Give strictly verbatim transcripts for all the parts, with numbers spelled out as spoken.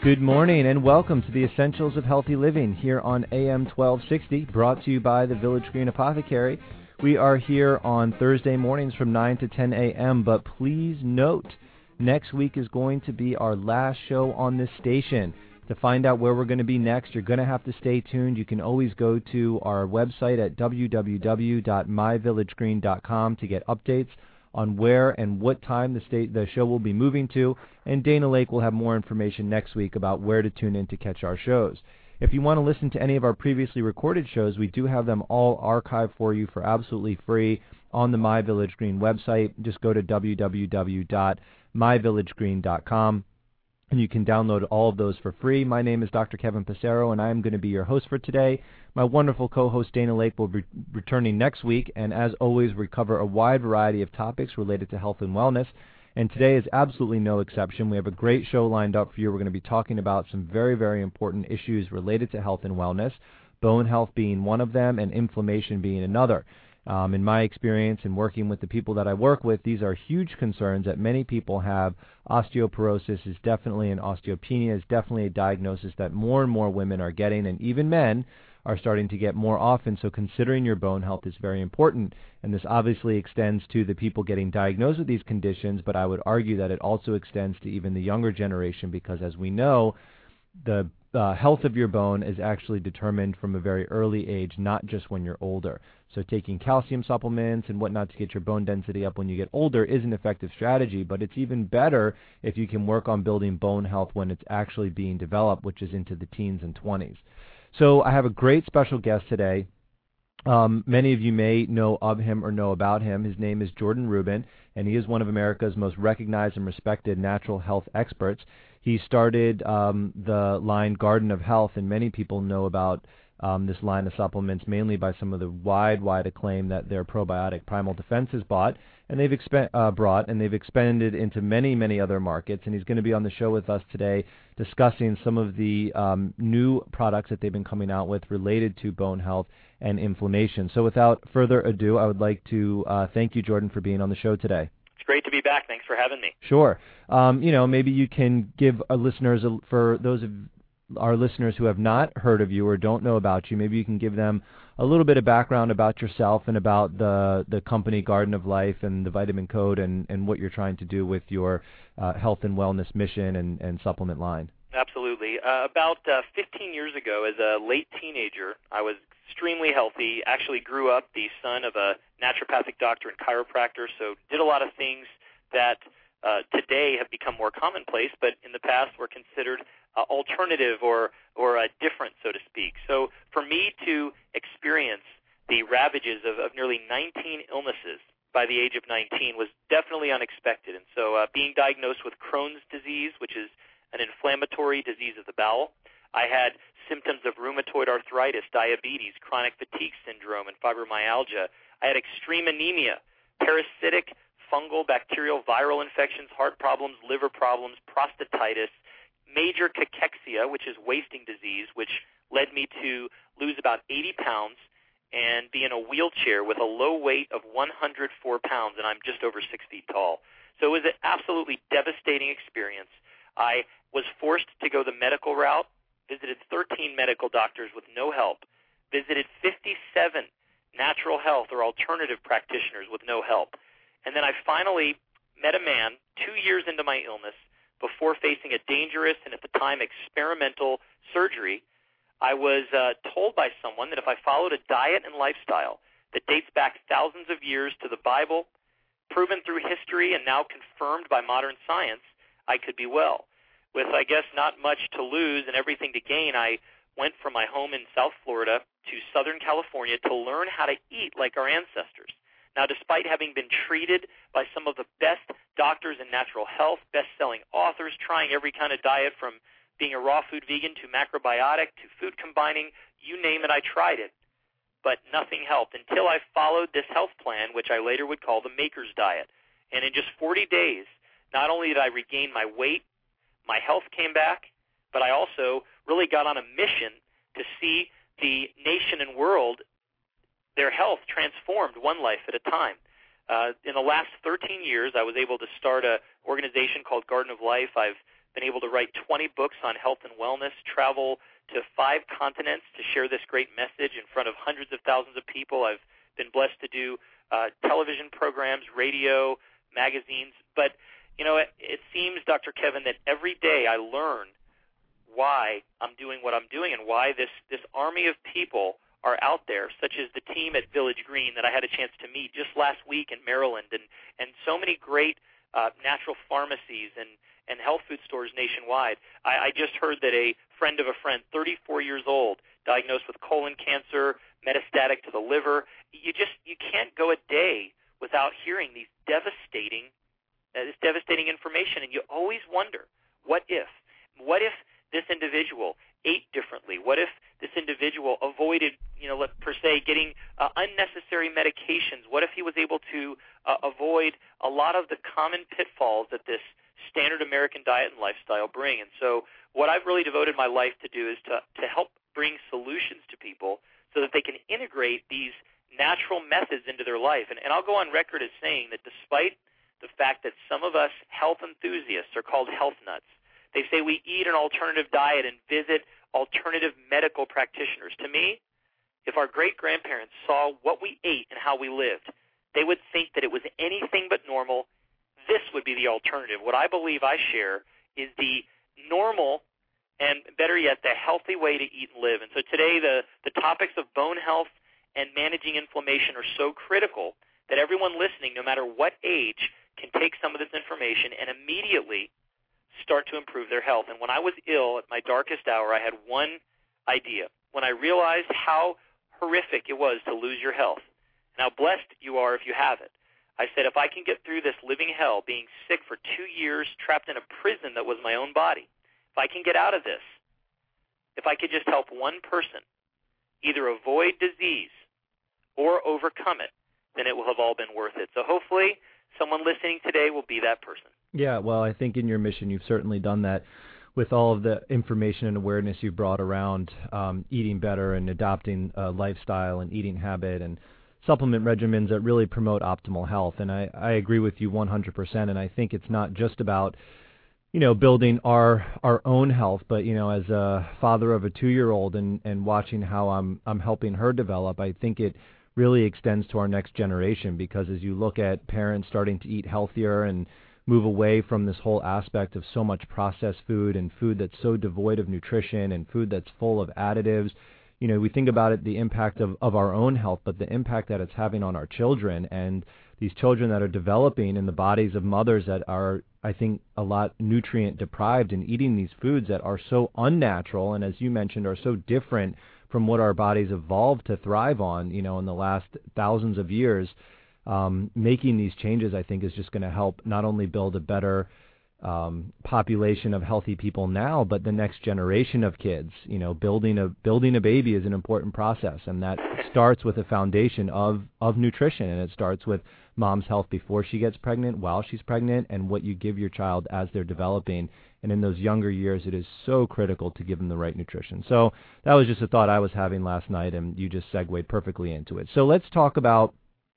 Good morning and welcome to the Essentials of Healthy Living here on A M twelve sixty, brought to you by the Village Green Apothecary. We are here on Thursday mornings from nine to ten a m, but please note, next week is going to be our last show on this station. To find out where we're going to be next, you're going to have to stay tuned. You can always go to our website at w w w dot my village green dot com to get updates on where and what time the state the show will be moving to, and Dana Lake will have more information next week about where to tune in to catch our shows. If you want to listen to any of our previously recorded shows, we do have them all archived for you for absolutely free on the My Village Green website. Just go to w w w dot my village green dot com. and you can download all of those for free. My name is Doctor Kevin Passero, and I am going to be your host for today. My wonderful co-host Dana Lake will be returning next week, and as always, we cover a wide variety of topics related to health and wellness, and today is absolutely no exception. We have a great show lined up for you. We're going to be talking about some very, very important issues related to health and wellness, bone health being one of them, and inflammation being another. Um, in my experience in working with the people that I work with, these are huge concerns that many people have. Osteoporosis is definitely, and osteopenia is definitely a diagnosis that more and more women are getting, and even men are starting to get more often. So considering your bone health is very important, and this obviously extends to the people getting diagnosed with these conditions, but I would argue that it also extends to even the younger generation, because as we know, the uh, health of your bone is actually determined from a very early age, not just when you're older. So taking calcium supplements and whatnot to get your bone density up when you get older is an effective strategy, but it's even better if you can work on building bone health when it's actually being developed, which is into the teens and twenties. So I have a great special guest today. Um, many of you may know of him or know about him. His name is Jordan Rubin, and he is one of America's most recognized and respected natural health experts. He started um, the line Garden of Health, and many people know about um, this line of supplements mainly by some of the wide, wide acclaim that their probiotic Primal Defense has bought, and they've exp- uh, brought, and they've expanded into many, many other markets. And he's going to be on the show with us today discussing some of the um, new products that they've been coming out with related to bone health and inflammation. So without further ado, I would like to uh, thank you, Jordan, for being on the show today. It's great to be back. Thanks for having me. Sure. Um, you know, maybe you can give our listeners, a, for those of our listeners who have not heard of you or don't know about you, maybe you can give them a little bit of background about yourself and about the, the company Garden of Life and the Vitamin Code and, and what you're trying to do with your uh, health and wellness mission and, and supplement line. Absolutely. Uh, about uh, fifteen years ago, as a late teenager, I was extremely healthy, actually grew up the son of a naturopathic doctor and chiropractor, so did a lot of things that uh, today have become more commonplace, but in the past were considered uh, alternative or, or uh, different, so to speak. So for me to experience the ravages of, of nearly nineteen illnesses by the age of nineteen was definitely unexpected. And so uh, being diagnosed with Crohn's disease, which is an inflammatory disease of the bowel, I had symptoms of rheumatoid arthritis, diabetes, chronic fatigue syndrome, and fibromyalgia. I had extreme anemia, parasitic, fungal, bacterial, viral infections, heart problems, liver problems, prostatitis, major cachexia, which is wasting disease, which led me to lose about eighty pounds and be in a wheelchair with a low weight of one hundred four pounds, and I'm just over six feet tall. So it was an absolutely devastating experience. I was forced to go the medical route, visited thirteen medical doctors with no help, visited fifty-seven natural health or alternative practitioners with no help. And then I finally met a man two years into my illness before facing a dangerous and at the time experimental surgery. I was uh, told by someone that if I followed a diet and lifestyle that dates back thousands of years to the Bible, proven through history and now confirmed by modern science, I could be well. With, I guess, not much to lose and everything to gain, I went from my home in South Florida to Southern California to learn how to eat like our ancestors. Now, despite having been treated by some of the best doctors in natural health, best-selling authors, trying every kind of diet from being a raw food vegan to macrobiotic to food combining, you name it, I tried it. But nothing helped until I followed this health plan, which I later would call the Maker's Diet. And in just forty days, not only did I regain my weight, my health came back, but I also really got on a mission to see the nation and world, their health transformed one life at a time. Uh, in the last thirteen years, I was able to start an organization called Garden of Life. I've been able to write twenty books on health and wellness, travel to five continents to share this great message in front of hundreds of thousands of people. I've been blessed to do uh, television programs, radio, magazines. But, you know, it, it seems, Doctor Kevin, that every day I learn why I'm doing what I'm doing and why this, this army of people are out there, such as the team at Village Green that I had a chance to meet just last week in Maryland, and, and so many great uh, natural pharmacies and, and health food stores nationwide. I, I just heard that a friend of a friend, thirty-four years old, diagnosed with colon cancer, metastatic to the liver. You just you can't go a day without hearing these devastating, uh, this devastating information, and you always wonder, what if? What if this individual ate differently? What if this individual avoided, you know, per se, getting uh, unnecessary medications? What if he was able to uh, avoid a lot of the common pitfalls that this standard American diet and lifestyle bring? And so what I've really devoted my life to do is to, to help bring solutions to people so that they can integrate these natural methods into their life. And, and I'll go on record as saying that despite the fact that some of us health enthusiasts are called health nuts, they say we eat an alternative diet and visit alternative medical practitioners. To me, if our great-grandparents saw what we ate and how we lived, they would think that it was anything but normal. This would be the alternative. What I believe I share is the normal and, better yet, the healthy way to eat and live. And so today the, the topics of bone health and managing inflammation are so critical that everyone listening, no matter what age, can take some of this information and immediately start to improve their health. And when I was ill at my darkest hour, I had one idea. When I realized how horrific it was to lose your health, and how blessed you are if you have it, I said, if I can get through this living hell, being sick for two years, trapped in a prison that was my own body, if I can get out of this, if I could just help one person either avoid disease or overcome it, then it will have all been worth it. So hopefully someone listening today will be that person. Yeah, well, I think in your mission you've certainly done that with all of the information and awareness you've brought around um, eating better and adopting a lifestyle and eating habit and supplement regimens that really promote optimal health. And I, I agree with you one hundred percent, and I think it's not just about, you know, building our our own health, but, you know, as a father of a two-year-old and, and watching how I'm I'm helping her develop, I think it really extends to our next generation, because as you look at parents starting to eat healthier and move away from this whole aspect of so much processed food and food that's so devoid of nutrition and food that's full of additives, you know, we think about it, the impact of, of our own health, but the impact that it's having on our children, and these children that are developing in the bodies of mothers that are, I think, a lot nutrient deprived and eating these foods that are so unnatural and, as you mentioned, are so different from what our bodies evolved to thrive on, you know, in the last thousands of years. Um, making these changes, I think, is just going to help not only build a better um, population of healthy people now, but the next generation of kids. You know, building a building a baby is an important process, and that starts with a foundation of of nutrition, and it starts with mom's health before she gets pregnant, while she's pregnant, and what you give your child as they're developing. And in those younger years, it is so critical to give them the right nutrition. So that was just a thought I was having last night, and you just segued perfectly into it. So let's talk about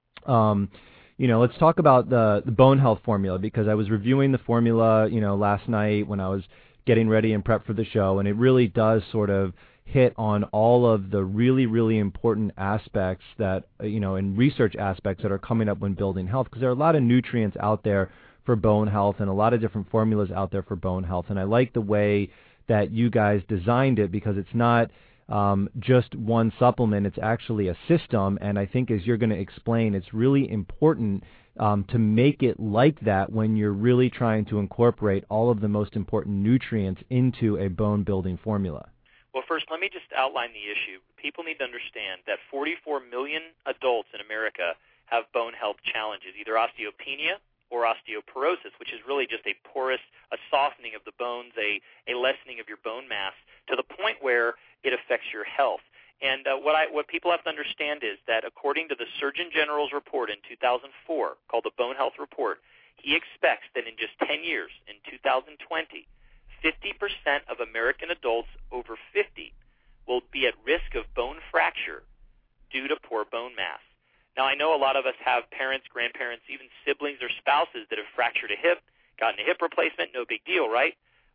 Um, you know, let's talk about the, the bone health formula, because I was reviewing the formula, you know, last night when I was getting ready and prep for the show, and it really does sort of hit on all of the really, really important aspects that, you know, and research aspects that are coming up when building health, because there are a lot of nutrients out there for bone health and a lot of different formulas out there for bone health. And I like the way that you guys designed it, because it's not Um, just one supplement. It's actually a system, and I think, as you're going to explain, it's really important um, to make it like that when you're really trying to incorporate all of the most important nutrients into a bone-building formula. Well, first, let me just outline the issue. People need to understand that forty-four million adults in America have bone health challenges, either osteopenia or osteoporosis, which is really just a porous, a softening of the bones, a, a lessening of your bone mass, to the point where it affects your health. And uh, what I what people have to understand is that according to the Surgeon General's report in two thousand four, called the Bone Health Report, he expects that in just ten years, in two thousand twenty, fifty percent of American adults over fifty will be at risk of bone fracture due to poor bone mass. Now, I know a lot of us have parents, grandparents, even siblings or spouses that have fractured a hip, gotten a hip replacement, no big deal, right?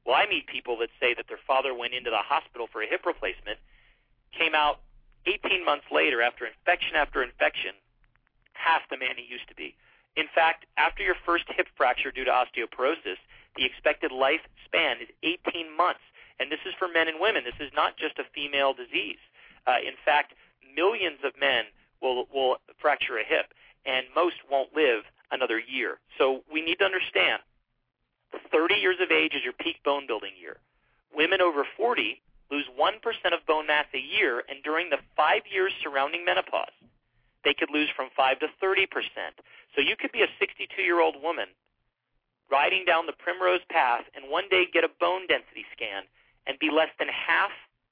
Well, I meet people that say that their father went into the hospital for a hip replacement, came out eighteen months later after infection after infection, half the man he used to be. In fact, after your first hip fracture due to osteoporosis, the expected lifespan is eighteen months. And this is for men and women. This is not just a female disease. Uh, in fact, millions of men will, will fracture a hip, and most won't live another year. So we need to understand, thirty years of age is your peak bone building year. Women over forty lose one percent of bone mass a year, and during the five years surrounding menopause, they could lose from five to thirty percent. So you could be a sixty-two-year-old woman riding down the primrose path and one day get a bone density scan and be less than half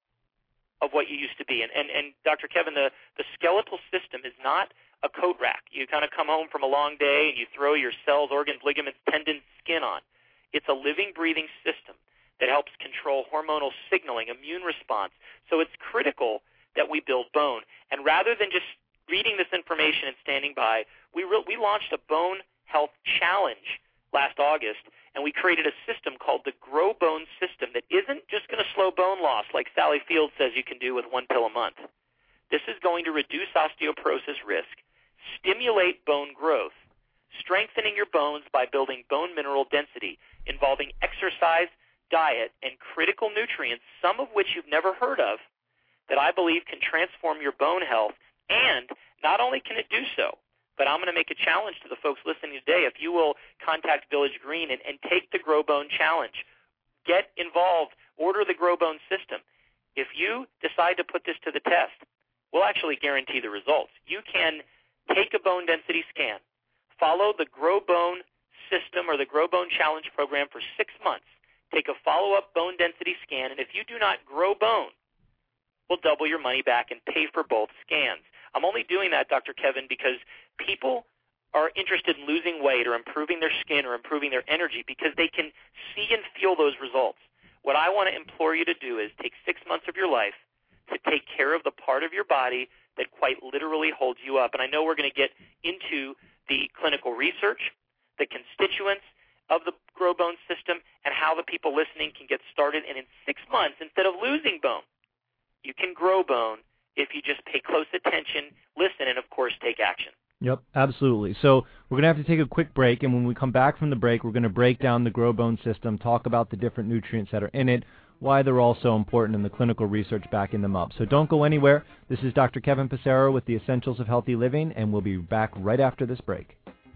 of what you used to be. And, and, and Doctor Kevin, the, the skeletal system is not a coat rack. You kind of come home from a long day and you throw your cells, organs, ligaments, tendons, skin on. It's a living, breathing system that helps control hormonal signaling, immune response. So it's critical that we build bone. And rather than just reading this information and standing by, we, re- we launched a bone health challenge last August, and we created a system called the Grow Bone System that isn't just going to slow bone loss like Sally Field says you can do with one pill a month. This is going to reduce osteoporosis risk, stimulate bone growth, strengthening your bones by building bone mineral density, involving exercise, diet, and critical nutrients, some of which you've never heard of, that I believe can transform your bone health. And not only can it do so, but I'm going to make a challenge to the folks listening today. If you will contact Village Green and, and take the Grow Bone Challenge, get involved, order the Grow Bone System. If you decide to put this to the test, we'll actually guarantee the results. You can take a bone density scan, follow the Grow Bone System or the Grow Bone Challenge program for six months, take a follow-up bone density scan, and if you do not grow bone, we'll double your money back and pay for both scans. I'm only doing that, Doctor Kevin, because people are interested in losing weight or improving their skin or improving their energy because they can see and feel those results. What I want to implore you to do is take six months of your life to take care of the part of your body that quite literally holds you up. And I know we're going to get into the clinical research, the constituents of the Grow Bone System, and how the people listening can get started. And in six months, instead of losing bone, you can grow bone if you just pay close attention, listen, and, of course, take action. Yep, absolutely. So we're going to have to take a quick break, and when we come back from the break, we're going to break down the Grow Bone System, talk about the different nutrients that are in it, why they're all so important, and the clinical research backing them up. So don't go anywhere. This is Doctor Kevin Passero with the Essentials of Healthy Living, and we'll be back right after this break.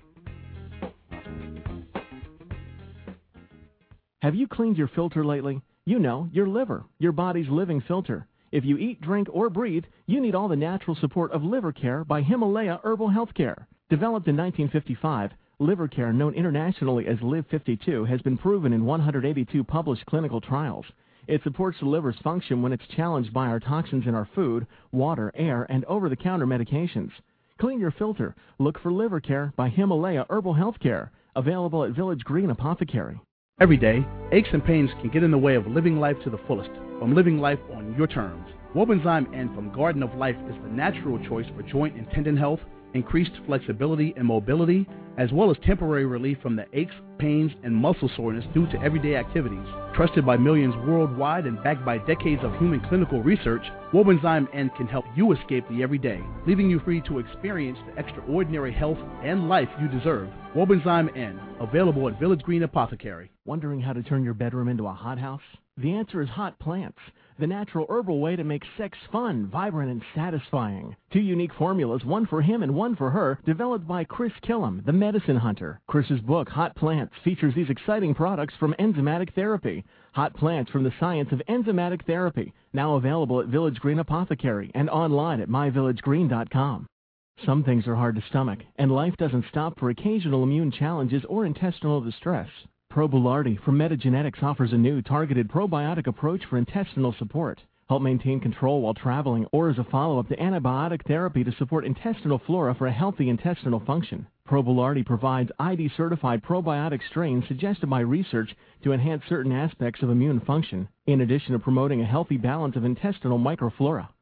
Have you cleaned your filter lately? You know, your liver, your body's living filter. If you eat, drink, or breathe, you need all the natural support of Liver Care by Himalaya Herbal Health Care. Developed in nineteen fifty-five, Liver Care, known internationally as Live fifty-two, has been proven in one hundred eighty-two published clinical trials. It supports the liver's function when it's challenged by our toxins in our food, water, air, and over-the-counter medications. Clean your filter. Look for Liver Care by Himalaya Herbal Health Care. Available at Village Green Apothecary. Every day, aches and pains can get in the way of living life to the fullest, from living life on your terms. Wobenzyme N from Garden of Life is the natural choice for joint and tendon health, increased flexibility and mobility, as well as temporary relief from the aches, pains, and muscle soreness due to everyday activities. Trusted by millions worldwide and backed by decades of human clinical research, Wobenzyme N can help you escape the everyday, leaving you free to experience the extraordinary health and life you deserve. Wobenzyme N, available at Village Green Apothecary. Wondering how to turn your bedroom into a hothouse? The answer is hot plants, the natural herbal way to make sex fun, vibrant, and satisfying. Two unique formulas, one for him and one for her, developed by Chris Killam, the medicine hunter. Chris's book, Hot Plants, features these exciting products from enzymatic therapy. Hot Plants from the Science of Enzymatic Therapy, now available at Village Green Apothecary and online at my village green dot com. Some things are hard to stomach, and life doesn't stop for occasional immune challenges or intestinal distress. Proboulardi from Metagenetics offers a new targeted probiotic approach for intestinal support. Help maintain control while traveling or as a follow-up to antibiotic therapy to support intestinal flora for a healthy intestinal function. Proboulardi provides I D-certified probiotic strains suggested by research to enhance certain aspects of immune function, in addition to promoting a healthy balance of intestinal microflora.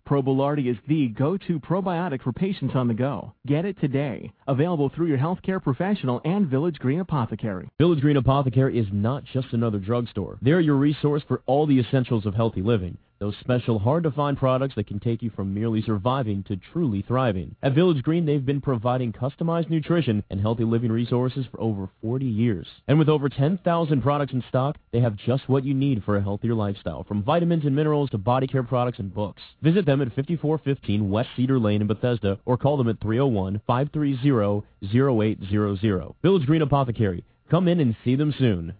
Probilardi is the go-to probiotic for patients on the go. Get it today. Available through your healthcare professional and Village Green Apothecary. Village Green Apothecary is not just another drugstore. They're your resource for all the essentials of healthy living. Those special, hard-to-find products that can take you from merely surviving to truly thriving. At Village Green, they've been providing customized nutrition and healthy living resources for over forty years. And with over ten thousand products in stock, they have just what you need for a healthier lifestyle, from vitamins and minerals to body care products and books. Visit them at fifty-four fifteen West Cedar Lane in Bethesda or call them at three oh one, five three zero, zero eight zero zero. Village Green Apothecary. Come in and see them soon.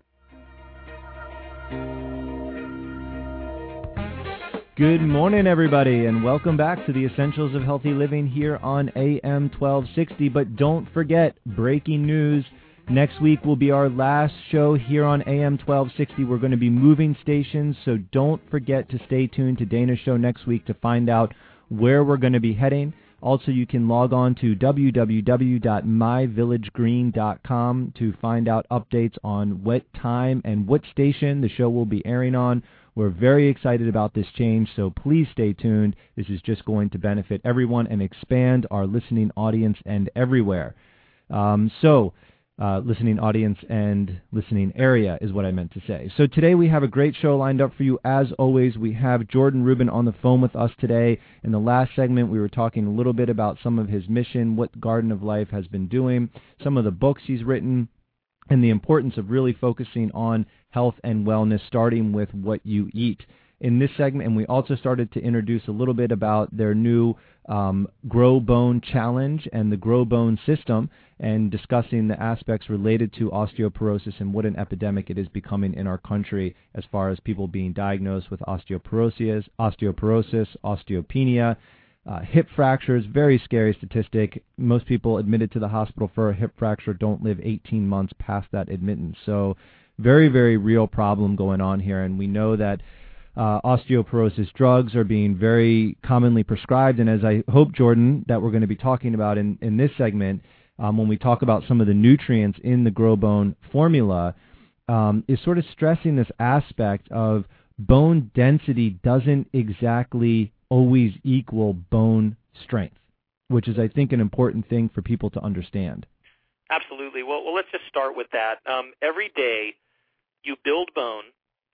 Good morning, everybody, and welcome back to the Essentials of Healthy Living here on A M twelve sixty. But don't forget, breaking news, next week will be our last show here on A M twelve sixty. We're going to be moving stations, so don't forget to stay tuned to Dana's show next week to find out where we're going to be heading. Also, you can log on to w w w dot my village green dot com to find out updates on what time and what station the show will be airing on. We're very excited about this change, so please stay tuned. This is just going to benefit everyone and expand our listening audience and everywhere. Um, so, uh, listening audience and listening area is what I meant to say. So today we have a great show lined up for you. As always, we have Jordan Rubin on the phone with us today. In the last segment, we were talking a little bit about some of his mission, what Garden of Life has been doing, some of the books he's written, and the importance of really focusing on health and wellness, starting with what you eat. In this segment, and we also started to introduce a little bit about their new um, Grow Bone Challenge and the Grow Bone system, and discussing the aspects related to osteoporosis and what an epidemic it is becoming in our country as far as people being diagnosed with osteoporosis, osteoporosis, osteopenia, Uh, hip fractures, very scary statistic. Most people admitted to the hospital for a hip fracture don't live eighteen months past that admittance. So very, very real problem going on here. And we know that uh, osteoporosis drugs are being very commonly prescribed. And as I hope, Jordan, that we're going to be talking about in, in this segment, um, when we talk about some of the nutrients in the Grow Bone formula, um, is sort of stressing this aspect of bone density doesn't exactly always equal bone strength, which is, I think, an important thing for people to understand. Absolutely. Well, well let's just start with that. Um, every day you build bone,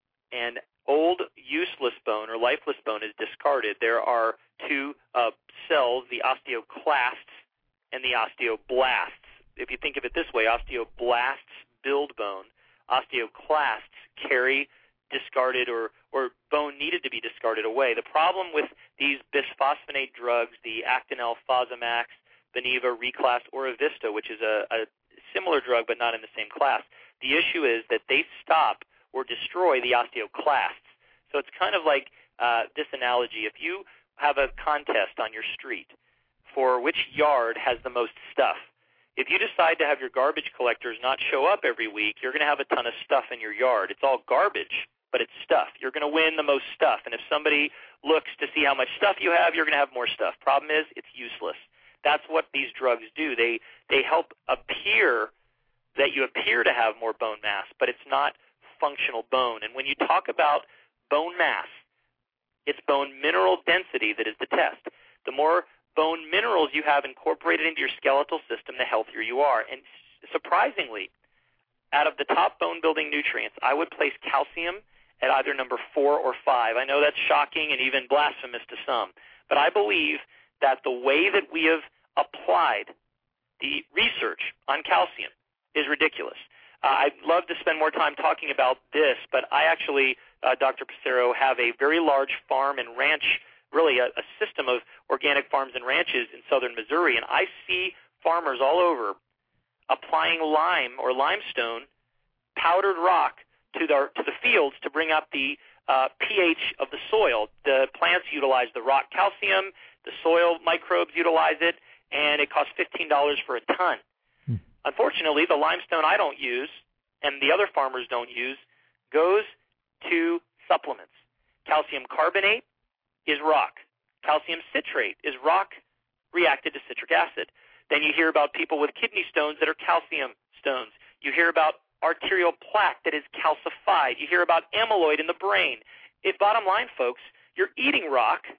and old, useless bone or lifeless bone is discarded. There are two uh, cells, the osteoclasts and the osteoblasts. If you think of it this way, osteoblasts build bone. Osteoclasts carry discarded or, or bone needed to be discarded away. The problem with these bisphosphonate drugs, the Actonel, Fosamax, Beniva, Reclast, or Avista, which is a, a similar drug but not in the same class, the issue is that they stop or destroy the osteoclasts. So it's kind of like uh, this analogy. If you have a contest on your street for which yard has the most stuff, if you decide to have your garbage collectors not show up every week, you're going to have a ton of stuff in your yard. It's all garbage, but it's stuff. You're going to win the most stuff. And if somebody looks to see how much stuff you have, you're going to have more stuff. Problem is, it's useless. That's what these drugs do. They they help appear that you appear to have more bone mass, but it's not functional bone. And when you talk about bone mass, it's bone mineral density that is the test. The more bone minerals you have incorporated into your skeletal system, the healthier you are. And surprisingly, out of the top bone-building nutrients, I would place calcium at either number four or five. I know that's shocking and even blasphemous to some, but I believe that the way that we have applied the research on calcium is ridiculous. Uh, I'd love to spend more time talking about this, but I actually, uh, Doctor Passero, have a very large farm and ranch, really a, a system of organic farms and ranches in southern Missouri, and I see farmers all over applying lime or limestone, powdered rock, to the, to the fields to bring up the uh, pH of the soil. The plants utilize the rock calcium, the soil microbes utilize it, and it costs fifteen dollars for a ton. Hmm. Unfortunately, the limestone I don't use and the other farmers don't use goes to supplements. Calcium carbonate is rock. Calcium citrate is rock reacted to citric acid. Then you hear about people with kidney stones that are calcium stones. You hear about arterial plaque that is calcified. You hear about amyloid in the brain. It, bottom line, folks, you're eating rock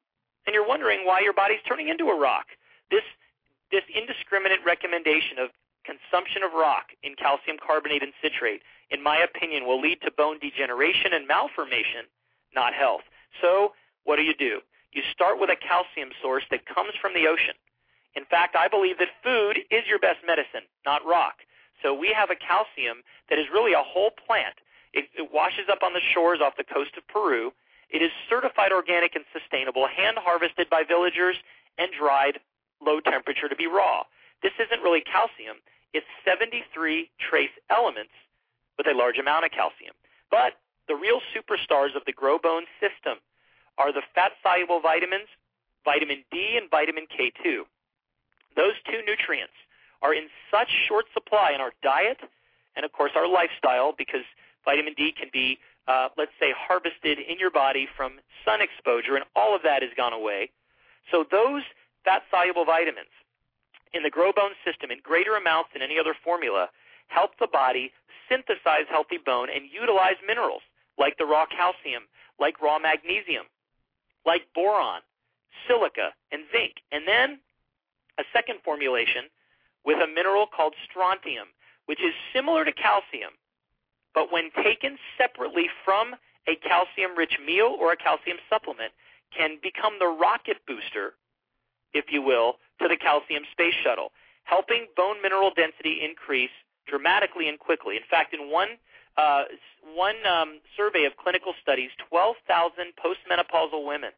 and you're wondering why your body's turning into a rock. This, this indiscriminate recommendation of consumption of rock in calcium carbonate and citrate, in my opinion, will lead to bone degeneration and malformation, not health. So what do you do? You start with a calcium source that comes from the ocean. In fact, I believe that food is your best medicine, not rock. So we have a calcium that is really a whole plant. It, it washes up on the shores off the coast of Peru. It is certified organic and sustainable, hand-harvested by villagers, and dried low temperature to be raw. This isn't really calcium. It's seventy-three trace elements with a large amount of calcium. But the real superstars of the GrowBone system are the fat-soluble vitamins, vitamin D and vitamin K two. Those two nutrients are in such short supply in our diet and, of course, our lifestyle, because vitamin D can be, uh, let's say, harvested in your body from sun exposure, and all of that has gone away. So those fat-soluble vitamins in the GrowBone system in greater amounts than any other formula help the body synthesize healthy bone and utilize minerals like the raw calcium, like raw magnesium, like boron, silica, and zinc. And then a second formulation with a mineral called strontium, which is similar to calcium, but when taken separately from a calcium-rich meal or a calcium supplement, can become the rocket booster, if you will, to the calcium space shuttle, helping bone mineral density increase dramatically and quickly. In fact, in one uh, one um, survey of clinical studies, twelve thousand postmenopausal women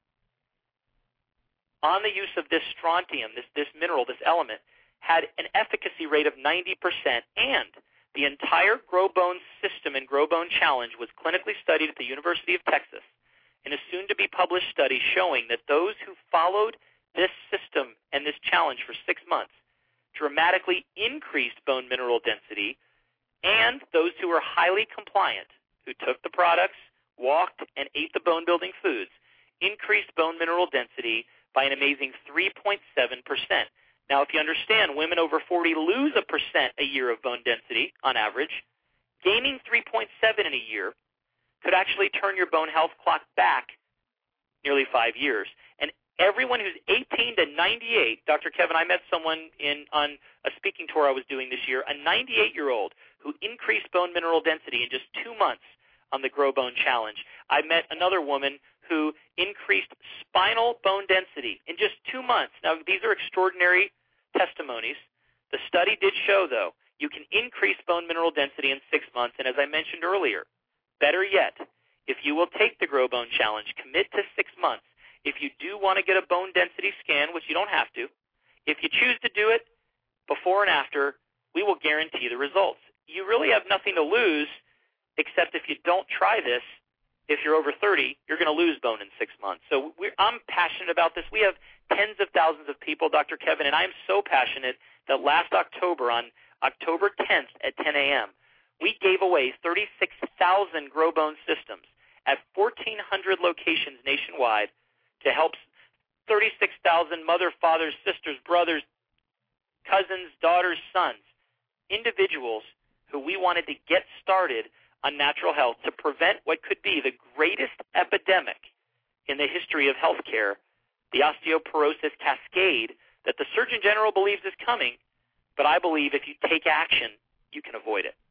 on the use of this strontium, this, this mineral, this element, had an efficacy rate of ninety percent, and the entire GrowBone system and GrowBone Challenge was clinically studied at the University of Texas in a soon-to-be-published study showing that those who followed this system and this challenge for six months dramatically increased bone mineral density, and those who were highly compliant, who took the products, walked, and ate the bone-building foods, increased bone mineral density by an amazing three point seven percent. Now, if you understand, women over forty lose a percent a year of bone density on average. Gaining three point seven in a year could actually turn your bone health clock back nearly five years. And everyone who's eighteen to ninety-eight, Doctor Kevin, I met someone in on a speaking tour I was doing this year, a ninety-eight-year-old who increased bone mineral density in just two months on the GrowBone Challenge. I met another woman who increased spinal bone density in just two months. Now, these are extraordinary testimonies. The study did show, though, you can increase bone mineral density in six months. And as I mentioned earlier, better yet, if you will take the GrowBone Challenge, commit to six months. If you do want to get a bone density scan, which you don't have to, if you choose to do it before and after, we will guarantee the results. You really have nothing to lose, except if you don't try this. If you're over thirty, you're going to lose bone in six months. So we're, I'm passionate about this. We have tens of thousands of people, Doctor Kevin, and I'm so passionate that last October, on October tenth at ten a.m., we gave away thirty-six thousand GrowBone systems at fourteen hundred locations nationwide to help thirty-six thousand mother, fathers, sisters, brothers, cousins, daughters, sons, individuals who we wanted to get started on natural health to prevent what could be the greatest epidemic in the history of healthcare, the osteoporosis cascade that the Surgeon General believes is coming, but I believe if you take action, you can avoid it.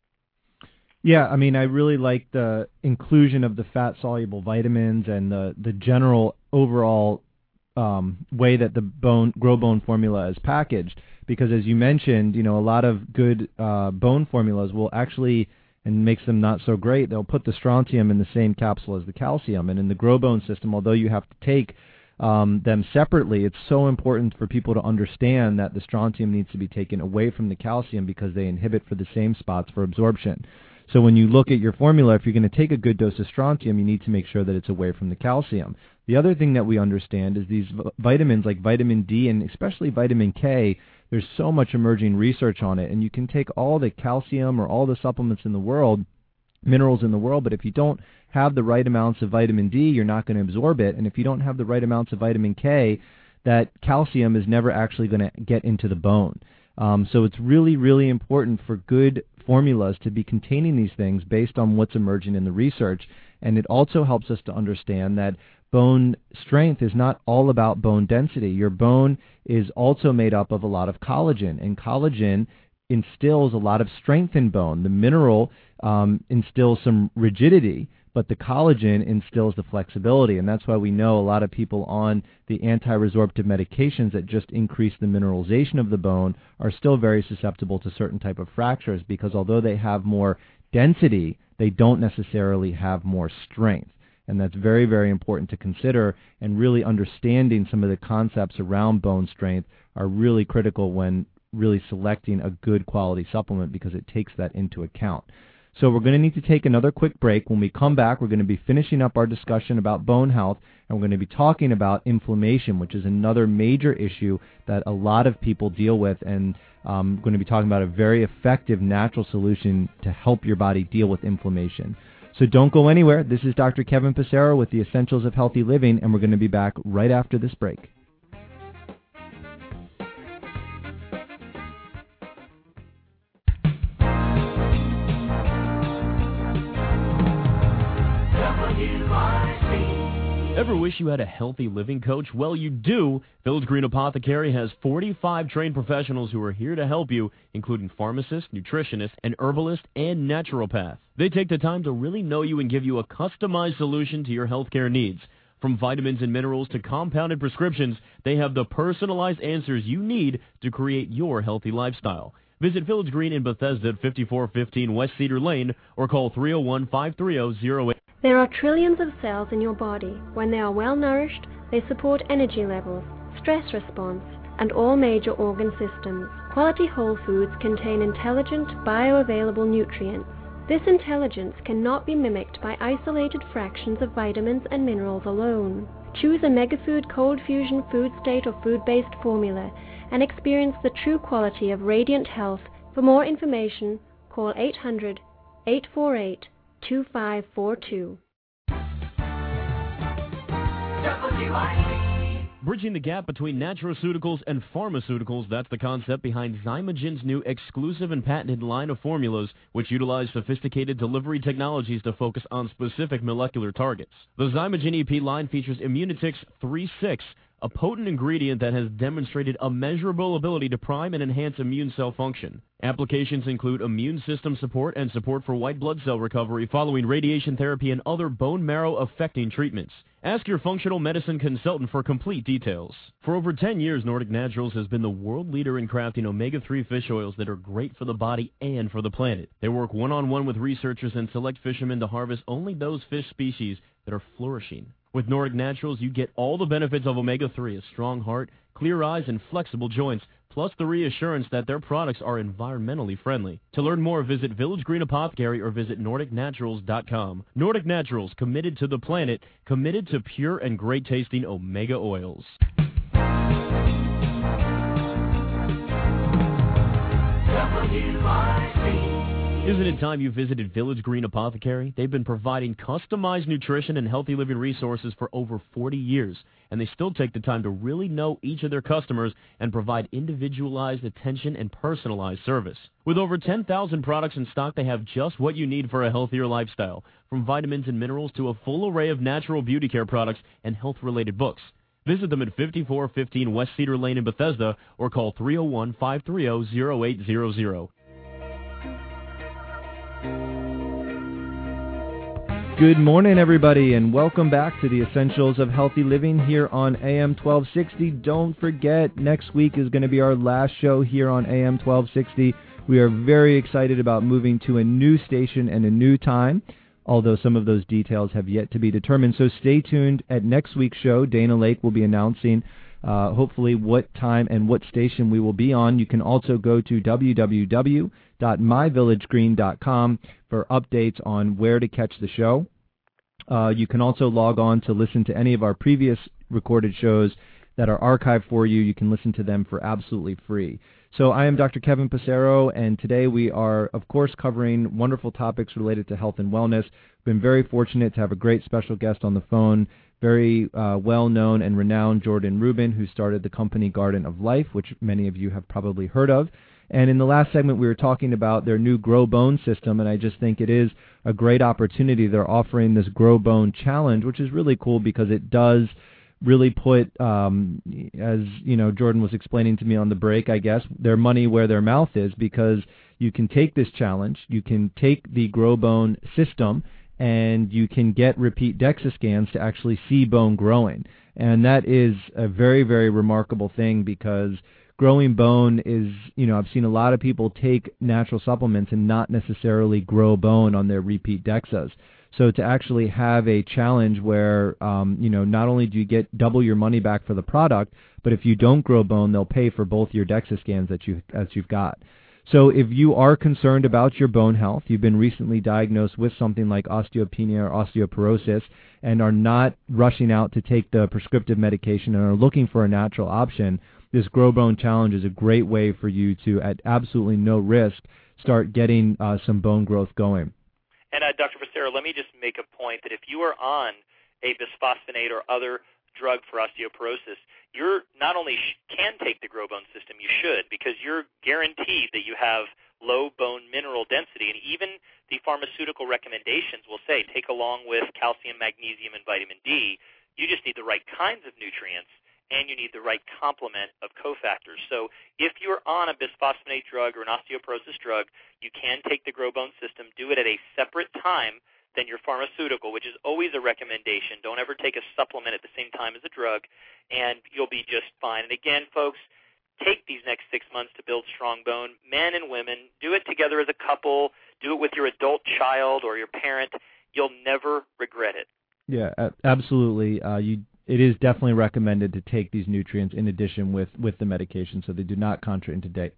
Yeah, I mean, I really like the inclusion of the fat-soluble vitamins and the, the general overall um, way that the bone GrowBone formula is packaged, because as you mentioned, you know, a lot of good uh, bone formulas will actually, and makes them not so great, they'll put the strontium in the same capsule as the calcium. And in the GrowBone system, although you have to take um, them separately, it's so important for people to understand that the strontium needs to be taken away from the calcium because they inhibit for the same spots for absorption. So when you look at your formula, if you're going to take a good dose of strontium, you need to make sure that it's away from the calcium. The other thing that we understand is these vitamins like vitamin D and especially vitamin K, there's so much emerging research on it, and you can take all the calcium or all the supplements in the world, minerals in the world, but if you don't have the right amounts of vitamin D, you're not going to absorb it, and if you don't have the right amounts of vitamin K, that calcium is never actually going to get into the bone. Um, so it's really, really important for good formulas to be containing these things based on what's emerging in the research. And it also helps us to understand that bone strength is not all about bone density. Your bone is also made up of a lot of collagen, and collagen instills a lot of strength in bone. The mineral um, instills some rigidity, but the collagen instills the flexibility, and that's why we know a lot of people on the anti-resorptive medications that just increase the mineralization of the bone are still very susceptible to certain type of fractures, because although they have more density, they don't necessarily have more strength. And that's very, very important to consider, and really understanding some of the concepts around bone strength are really critical when really selecting a good quality supplement, because it takes that into account. So we're going to need to take another quick break. When we come back, we're going to be finishing up our discussion about bone health, and we're going to be talking about inflammation, which is another major issue that a lot of people deal with, and um, we're going to be talking about a very effective natural solution to help your body deal with inflammation. So don't go anywhere. This is Doctor Kevin Passero with the Essentials of Healthy Living, and we're going to be back right after this break. Ever wish you had a healthy living coach? Well, you do. Village Green Apothecary has forty-five trained professionals who are here to help you, including pharmacists, nutritionists, an herbalist, and naturopath. They take the time to really know you and give you a customized solution to your healthcare needs. From vitamins and minerals to compounded prescriptions, they have the personalized answers you need to create your healthy lifestyle. Visit Village Green in Bethesda at fifty-four fifteen West Cedar Lane or call three oh one, five three oh, oh eight. There are trillions of cells in your body. When they are well nourished, they support energy levels, stress response, and all major organ systems. Quality whole foods contain intelligent, bioavailable nutrients. This intelligence cannot be mimicked by isolated fractions of vitamins and minerals alone. Choose a Megafood Cold Fusion Food State or food-based formula and experience the true quality of radiant health. For more information, call eight hundred, eight four eight, two five four two. Bridging the gap between nutraceuticals and pharmaceuticals, that's the concept behind Zymogen's new exclusive and patented line of formulas, which utilize sophisticated delivery technologies to focus on specific molecular targets. The Zymogen E P line features Immunitix three six, a potent ingredient that has demonstrated a measurable ability to prime and enhance immune cell function. Applications include immune system support and support for white blood cell recovery following radiation therapy and other bone marrow-affecting treatments. Ask your functional medicine consultant for complete details. For over ten years, Nordic Naturals has been the world leader in crafting omega three fish oils that are great for the body and for the planet. They work one-on-one with researchers and select fishermen to harvest only those fish species that are flourishing. With Nordic Naturals, you get all the benefits of omega three, a strong heart, clear eyes, and flexible joints, plus the reassurance that their products are environmentally friendly. To learn more, visit Village Green Apothecary or visit Nordic Naturals dot com. Nordic Naturals, committed to the planet, committed to pure and great-tasting omega oils. W I C. Isn't it time you visited Village Green Apothecary? They've been providing customized nutrition and healthy living resources for over forty years, and they still take the time to really know each of their customers and provide individualized attention and personalized service. With over ten thousand products in stock, they have just what you need for a healthier lifestyle, from vitamins and minerals to a full array of natural beauty care products and health-related books. Visit them at fifty-four fifteen West Cedar Lane in Bethesda or call three oh one, five three oh, oh eight hundred. Good morning, everybody, and welcome back to the Essentials of Healthy Living here on A M twelve sixty. Don't forget, next week is going to be our last show here on A M twelve sixty. We are very excited about moving to a new station and a new time, although some of those details have yet to be determined. So stay tuned at next week's show. Dana Lake will be announcing uh, hopefully what time and what station we will be on. You can also go to w w w dot my village green dot com for updates on where to catch the show. Uh, you can also log on to listen to any of our previous recorded shows that are archived for you. You can listen to them for absolutely free. So I am Doctor Kevin Passero, and today we are, of course, covering wonderful topics related to health and wellness. We've been very fortunate to have a great special guest on the phone, very uh, well-known and renowned Jordan Rubin, who started the company Garden of Life, which many of you have probably heard of. And in the last segment, we were talking about their new Grow Bone system, and I just think it is a great opportunity. They're offering this Grow Bone Challenge, which is really cool because it does really put, um, as you know, Jordan was explaining to me on the break, I guess, their money where their mouth is, because you can take this challenge, you can take the Grow Bone system, and you can get repeat DEXA scans to actually see bone growing. And that is a very, very remarkable thing, because growing bone is, you know, I've seen a lot of people take natural supplements and not necessarily grow bone on their repeat DEXAs. So to actually have a challenge where, um, you know, not only do you get double your money back for the product, but if you don't grow bone, they'll pay for both your DEXA scans that you that you've got. So if you are concerned about your bone health, you've been recently diagnosed with something like osteopenia or osteoporosis, and are not rushing out to take the prescriptive medication and are looking for a natural option, this Grow Bone Challenge is a great way for you to, at absolutely no risk, start getting uh, some bone growth going. And uh, Doctor Becerra, let me just make a point that if you are on a bisphosphonate or other drug for osteoporosis, you not only sh- can take the Grow Bone system, you should, because you're guaranteed that you have low bone mineral density. And even the pharmaceutical recommendations will say take along with calcium, magnesium, and vitamin D. You just need the right kinds of nutrients, and you need the right complement of cofactors. So if you're on a bisphosphonate drug or an osteoporosis drug, you can take the Grow Bone system, do it at a separate time than your pharmaceutical, which is always a recommendation. Don't ever take a supplement at the same time as a drug, and you'll be just fine. And again, folks, take these next six months to build strong bone. Men and women, do it together as a couple. Do it with your adult child or your parent. You'll never regret it. Yeah, absolutely. Uh, you It is definitely recommended to take these nutrients in addition with, with the medication, so they do not contraindicate,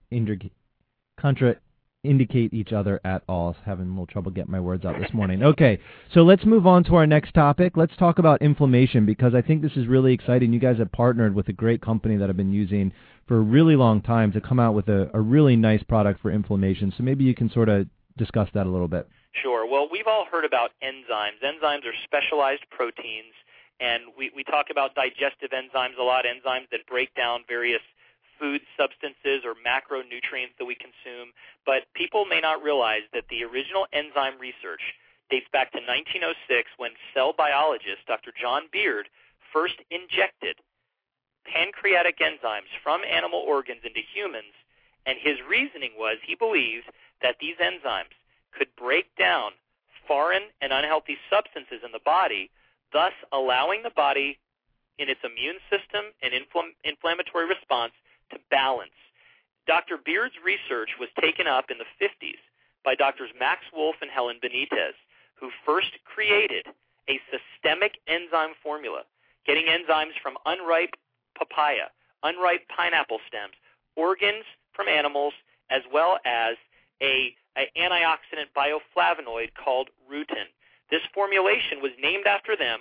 contraindicate each other at all. I was having a little trouble getting my words out this morning. Okay, so let's move on to our next topic. Let's talk about inflammation, because I think this is really exciting. You guys have partnered with a great company that I've been using for a really long time to come out with a, a really nice product for inflammation. So maybe you can sort of discuss that a little bit. Sure. Well, we've all heard about enzymes. Enzymes are specialized proteins. And we, we talk about digestive enzymes a lot, enzymes that break down various food substances or macronutrients that we consume. But people may not realize that the original enzyme research dates back to nineteen oh six, when cell biologist Doctor John Beard first injected pancreatic enzymes from animal organs into humans. And his reasoning was he believed that these enzymes could break down foreign and unhealthy substances in the body, thus allowing the body in its immune system and infl- inflammatory response to balance. Doctor Beard's research was taken up in the fifties by Doctors Max Wolf and Helen Benitez, who first created a systemic enzyme formula, getting enzymes from unripe papaya, unripe pineapple stems, organs from animals, as well as a, a antioxidant bioflavonoid called rutin. This formulation was named after them,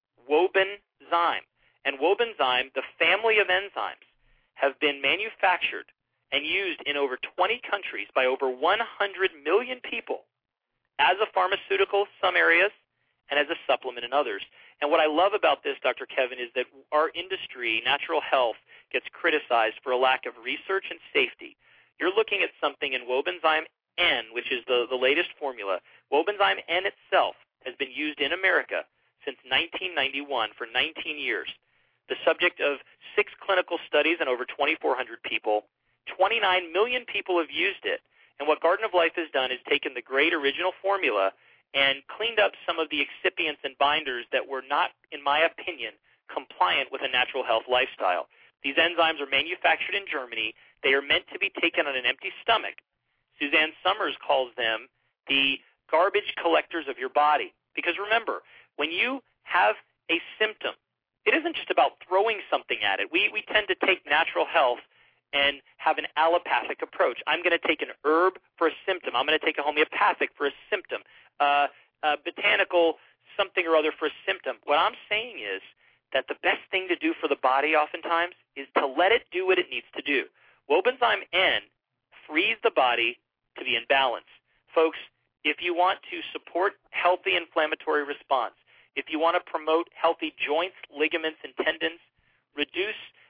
Wobenzyme. And Wobenzyme, the family of enzymes, have been manufactured and used in over twenty countries by over one hundred million people as a pharmaceutical in some areas and as a supplement in others. And what I love about this, Doctor Kevin, is that our industry, natural health, gets criticized for a lack of research and safety. You're looking at something in Wobenzyme N, which is the, the latest formula. Wobenzyme N itself has been used in America since nineteen ninety-one for nineteen years. The subject of six clinical studies and over twenty-four hundred people. twenty-nine million people have used it. And what Garden of Life has done is taken the great original formula and cleaned up some of the excipients and binders that were not, in my opinion, compliant with a natural health lifestyle. These enzymes are manufactured in Germany. They are meant to be taken on an empty stomach. Suzanne Summers calls them the garbage collectors of your body. Because remember, when you have a symptom, it isn't just about throwing something at it. We we tend to take natural health and have an allopathic approach. I'm going to take an herb for a symptom. I'm going to take a homeopathic for a symptom, uh, a botanical something or other for a symptom. What I'm saying is that the best thing to do for the body oftentimes is to let it do what it needs to do. Wobenzyme N frees the body to be in balance. Folks, if you want to support healthy inflammatory response, if you want to promote healthy joints, ligaments, and tendons, reduce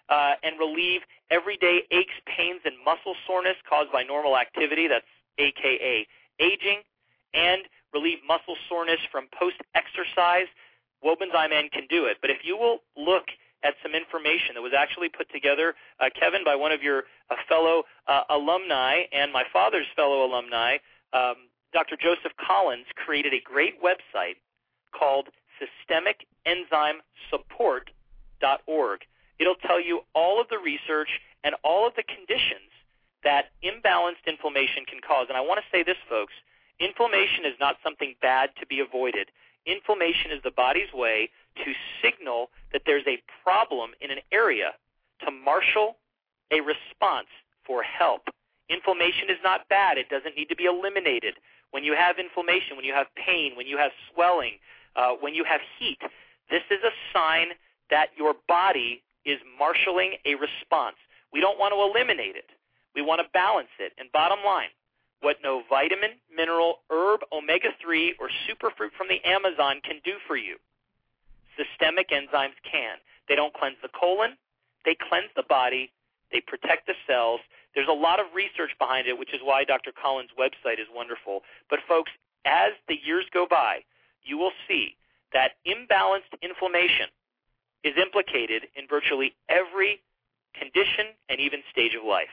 uh, and relieve everyday aches, pains, and muscle soreness caused by normal activity, that's a k a aging, and relieve muscle soreness from post-exercise. Wobenzym N can do it. But if you will look at some information that was actually put together, uh, Kevin, by one of your uh, fellow uh, alumni and my father's fellow alumni, um, Doctor Joseph Collins created a great website called systemic enzyme support dot org. It'll tell you all of the research and all of the conditions that imbalanced inflammation can cause. And I want to say this, folks, inflammation is not something bad to be avoided. Inflammation is the body's way to signal that there's a problem in an area to marshal a response for help. Inflammation is not bad. It doesn't need to be eliminated. When you have inflammation, when you have pain, when you have swelling, uh, when you have heat, this is a sign that your body is marshaling a response. We don't want to eliminate it. We want to balance it. And bottom line, what no vitamin, mineral, herb, omega three, or superfruit from the Amazon can do for you, systemic enzymes can. They don't cleanse the colon. They cleanse the body. They protect the cells. There's a lot of research behind it, which is why Doctor Collins' website is wonderful. But, folks, as the years go by, you will see that imbalanced inflammation is implicated in virtually every condition and even stage of life.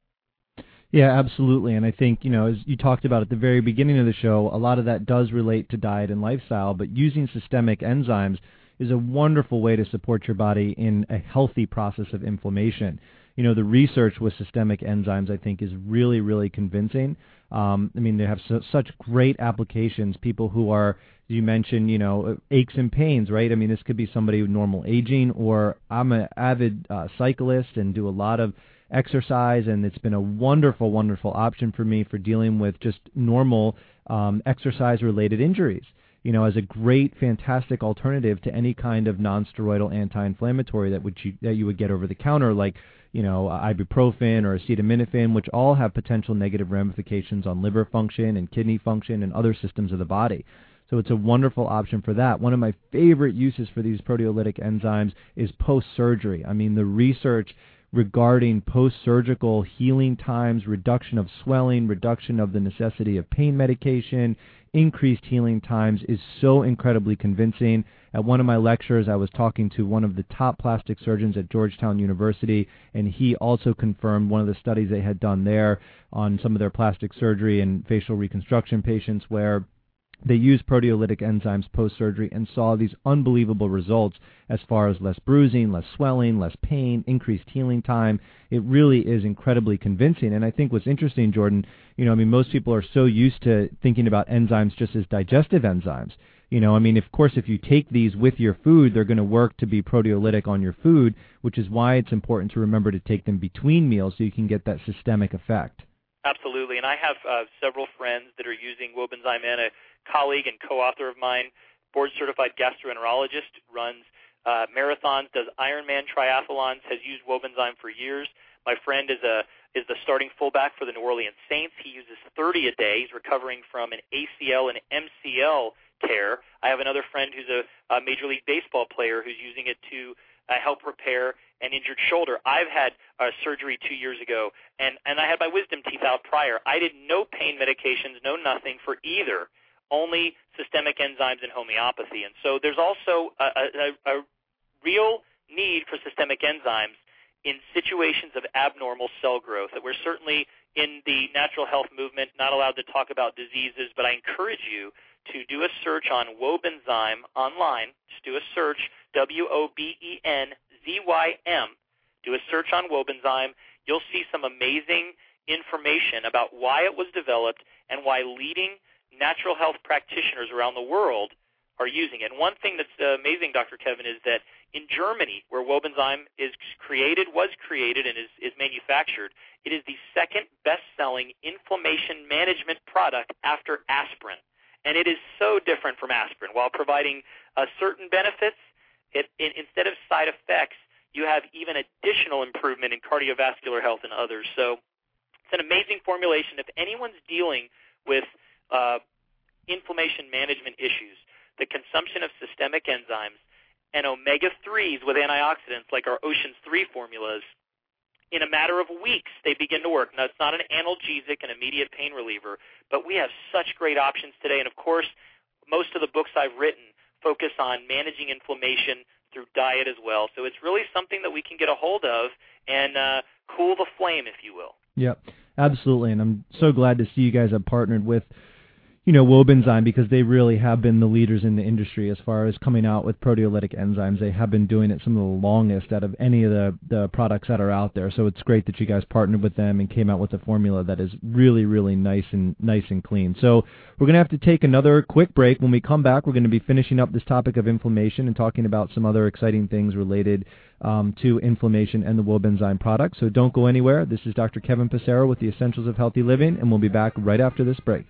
Yeah, absolutely. And I think, you know, as you talked about at the very beginning of the show, a lot of that does relate to diet and lifestyle, but using systemic enzymes is a wonderful way to support your body in a healthy process of inflammation. You know, the research with systemic enzymes, I think, is really, really convincing. Um, I mean, they have so, such great applications. People who are, you mentioned, you know, aches and pains, right? I mean, this could be somebody with normal aging, or I'm an avid uh, cyclist and do a lot of exercise, and it's been a wonderful, wonderful option for me for dealing with just normal um, exercise-related injuries. You know, as a great, fantastic alternative to any kind of non-steroidal anti-inflammatory that would you, that you would get over the counter, like, you know, ibuprofen or acetaminophen, which all have potential negative ramifications on liver function and kidney function and other systems of the body. So it's a wonderful option for that. One of my favorite uses for these proteolytic enzymes is post-surgery. I mean, the research regarding post-surgical healing times, reduction of swelling, reduction of the necessity of pain medication, increased healing times is so incredibly convincing. At one of my lectures, I was talking to one of the top plastic surgeons at Georgetown University, and he also confirmed one of the studies they had done there on some of their plastic surgery and facial reconstruction patients where they used proteolytic enzymes post-surgery and saw these unbelievable results as far as less bruising, less swelling, less pain, increased healing time. It really is incredibly convincing. And I think what's interesting, Jordan, you know, I mean, most people are so used to thinking about enzymes just as digestive enzymes. You know, I mean, of course, if you take these with your food, they're going to work to be proteolytic on your food, which is why it's important to remember to take them between meals so you can get that systemic effect. Absolutely. And I have uh, several friends that are using Wobenzym N. A colleague and co-author of mine, board-certified gastroenterologist, runs uh, marathons, does Ironman triathlons, has used Wobenzym for years. My friend is a is the starting fullback for the New Orleans Saints. He uses thirty a day. He's recovering from an A C L and M C L tear. I have another friend who's a, a Major League Baseball player who's using it to uh, help repair an injured shoulder. I've had uh, surgery two years ago, and, and I had my wisdom teeth out prior. I did no pain medications, no nothing for either, only systemic enzymes and homeopathy. And so there's also a, a, a real need for systemic enzymes in situations of abnormal cell growth. That we're certainly in the natural health movement not allowed to talk about diseases, but I encourage you to do a search on Wobenzym online. Just do a search, W O B E N Z Y M. Do a search on Wobenzym. You'll see some amazing information about why it was developed and why leading natural health practitioners around the world are using it. And one thing that's uh, amazing, Doctor Kevin, is that in Germany, where Wobenzym is created, was created, and is, is manufactured, it is the second best-selling inflammation management product after aspirin. And it is so different from aspirin. While providing uh, certain benefits, it, it, instead of side effects, you have even additional improvement in cardiovascular health and others. So it's an amazing formulation. If anyone's dealing with uh, inflammation management issues, the consumption of systemic enzymes and omega threes with antioxidants like our Oceans three formulas, in a matter of weeks, they begin to work. Now, it's not an analgesic, an immediate pain reliever, but we have such great options today. And, of course, most of the books I've written focus on managing inflammation through diet as well. So it's really something that we can get a hold of and uh, cool the flame, if you will. Yep, absolutely. And I'm so glad to see you guys have partnered with you know, Wobenzyme, because they really have been the leaders in the industry as far as coming out with proteolytic enzymes. They have been doing it some of the longest out of any of the, the products that are out there. So it's great that you guys partnered with them and came out with a formula that is really, really nice and nice and clean. So we're going to have to take another quick break. When we come back, we're going to be finishing up this topic of inflammation and talking about some other exciting things related um, to inflammation and the Wobenzyme product. So don't go anywhere. This is Doctor Kevin Passero with the Essentials of Healthy Living, and we'll be back right after this break.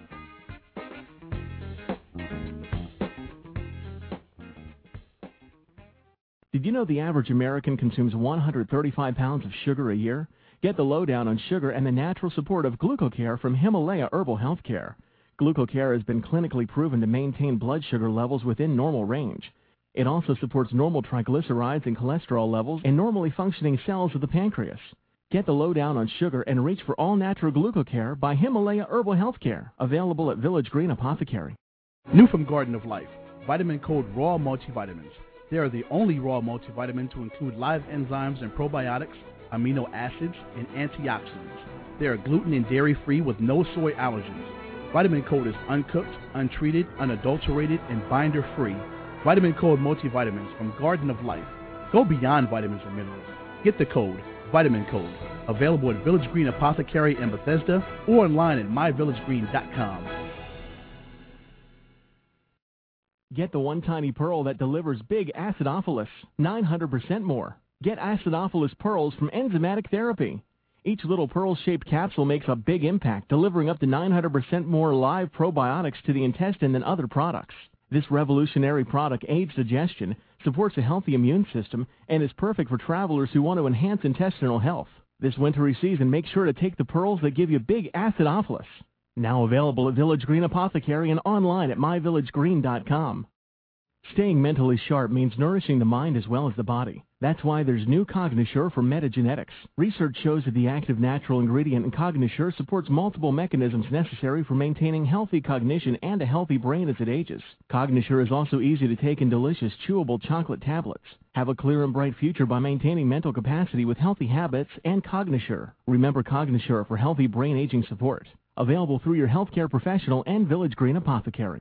Did you know the average American consumes one hundred thirty-five pounds of sugar a year? Get the lowdown on sugar and the natural support of GlucoCare from Himalaya Herbal Healthcare. GlucoCare has been clinically proven to maintain blood sugar levels within normal range. It also supports normal triglycerides and cholesterol levels and normally functioning cells of the pancreas. Get the lowdown on sugar and reach for all-natural GlucoCare by Himalaya Herbal Healthcare, available at Village Green Apothecary. New from Garden of Life, vitamin code RAW multivitamins. They are the only raw multivitamin to include live enzymes and probiotics, amino acids, and antioxidants. They are gluten and dairy-free with no soy allergens. Vitamin code is uncooked, untreated, unadulterated, and binder-free. Vitamin code multivitamins from Garden of Life. Go beyond vitamins and minerals. Get the code, Vitamin Code, available at Village Green Apothecary in Bethesda or online at my village green dot com. Get the one tiny pearl that delivers big acidophilus, nine hundred percent more. Get acidophilus pearls from Enzymatic Therapy. Each little pearl-shaped capsule makes a big impact, delivering up to nine hundred percent more live probiotics to the intestine than other products. This revolutionary product aids digestion, supports a healthy immune system, and is perfect for travelers who want to enhance intestinal health. This wintry season, make sure to take the pearls that give you big acidophilus. Now available at Village Green Apothecary and online at my village green dot com. Staying mentally sharp means nourishing the mind as well as the body. That's why there's new Cognisure from Metagenetics. Research shows that the active natural ingredient in Cognisure supports multiple mechanisms necessary for maintaining healthy cognition and a healthy brain as it ages. Cognisure is also easy to take in delicious, chewable chocolate tablets. Have a clear and bright future by maintaining mental capacity with healthy habits and Cognisure. Remember Cognisure for healthy brain aging support. Available through your healthcare professional and Village Green Apothecary.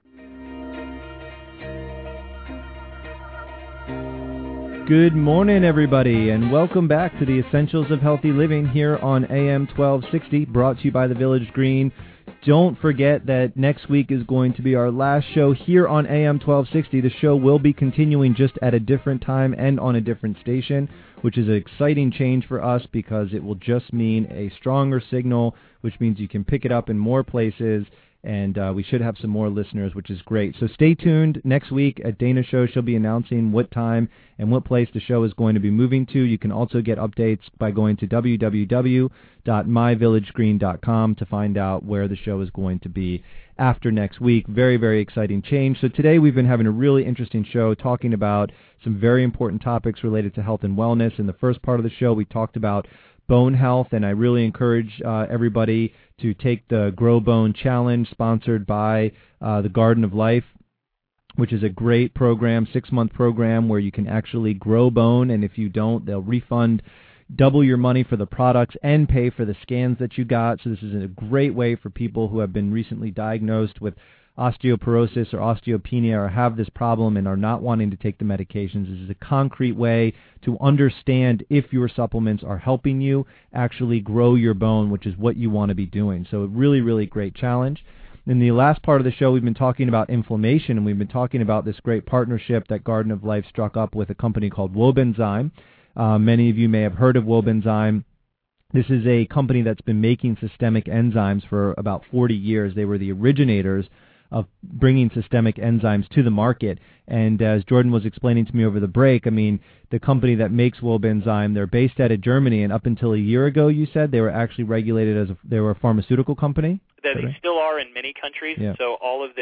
Good morning, everybody, and welcome back to the Essentials of Healthy Living here on A M twelve sixty, brought to you by the Village Green. Don't forget that next week is going to be our last show here on A M twelve sixty. The show will be continuing just at a different time and on a different station, which is an exciting change for us because it will just mean a stronger signal, which means you can pick it up in more places. And uh, we should have some more listeners, which is great. So stay tuned. Next week at Dana's show, she'll be announcing what time and what place the show is going to be moving to. You can also get updates by going to w w w dot my village green dot com to find out where the show is going to be after next week. Very, very exciting change. So today we've been having a really interesting show talking about some very important topics related to health and wellness. In the first part of the show, we talked about bone health, and I really encourage uh, everybody to take the Grow Bone Challenge sponsored by uh, the Garden of Life, which is a great program, six-month program where you can actually grow bone, and if you don't, they'll refund double your money for the products and pay for the scans that you got. So this is a great way for people who have been recently diagnosed with osteoporosis or osteopenia or have this problem and are not wanting to take the medications. This is a concrete way to understand if your supplements are helping you actually grow your bone, which is what you want to be doing. So a really, really great challenge. In the last part of the show, we've been talking about inflammation, and we've been talking about this great partnership that Garden of Life struck up with a company called Wobenzyme. Uh, many of you may have heard of Wobenzyme. This is a company that's been making systemic enzymes for about forty years. They were the originators of bringing systemic enzymes to the market. And as Jordan was explaining to me over the break, I mean, the company that makes Wobenzyme, they're based out of Germany, and up until a year ago, you said, they were actually regulated as a, they were a pharmaceutical company? That right? They still are in many countries, yeah. So all of their